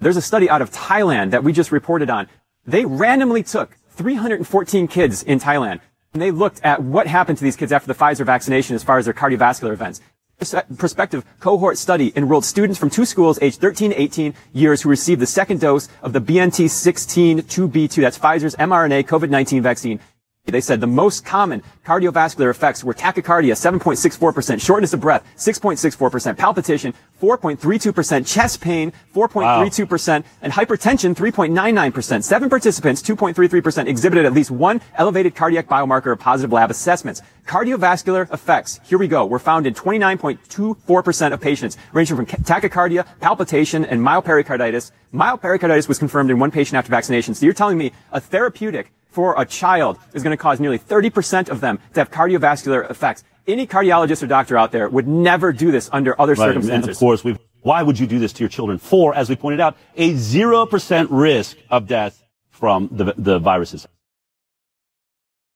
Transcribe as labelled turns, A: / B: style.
A: There's a study out of Thailand that we just reported on. They randomly took 314 kids in Thailand, and they looked at what happened to these kids after the Pfizer vaccination as far as their cardiovascular events. This prospective cohort study enrolled students from two schools aged 13 to 18 years who received the second dose of the BNT162b2, that's Pfizer's mRNA COVID-19 vaccine. They said the most common cardiovascular effects were tachycardia, 7.64%, shortness of breath, 6.64%, palpitation, 4.32%, chest pain, 4.32%, and hypertension, 3.99%. 7 participants, 2.33%, exhibited at least one elevated cardiac biomarker of positive lab assessments. Cardiovascular effects, here we go, were found in 29.24% of patients, ranging from tachycardia, palpitation, and myopericarditis. Myopericarditis was confirmed in one patient after vaccination. So you're telling me a therapeutic for a child is going to cause nearly 30% of them to have cardiovascular effects. Any cardiologist or doctor out there would never do this under other circumstances.
B: And of course, why would you do this to your children? For, as we pointed out, a 0% risk of death from the viruses.